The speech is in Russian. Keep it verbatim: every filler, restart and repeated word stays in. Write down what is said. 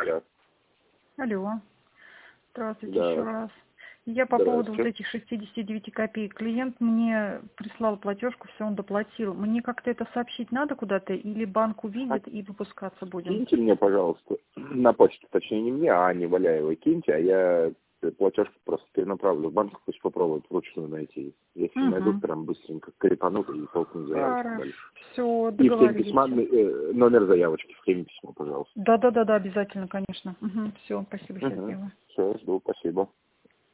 Алло. Алло. Здравствуйте Да. еще раз. Я по поводу вот этих шестидесяти девяти копеек. Клиент мне прислал платежку, все, он доплатил. Мне как-то это сообщить надо куда-то, или банк увидит и выпускаться будем? Киньте мне, пожалуйста, на почту, точнее не мне, а Ане Валяевой киньте, а я платежку просто перенаправлю в банк, пусть попробуют вручную найти. Если Угу. найдут, прям быстренько крепанут и толкнут заявочку дальше. Все, И в теме договорились. письма, э, номер заявочки в теме письма, пожалуйста. Да-да-да, обязательно, конечно. Угу. Все, спасибо, сейчас Угу. сделаю. Все, жду, спасибо.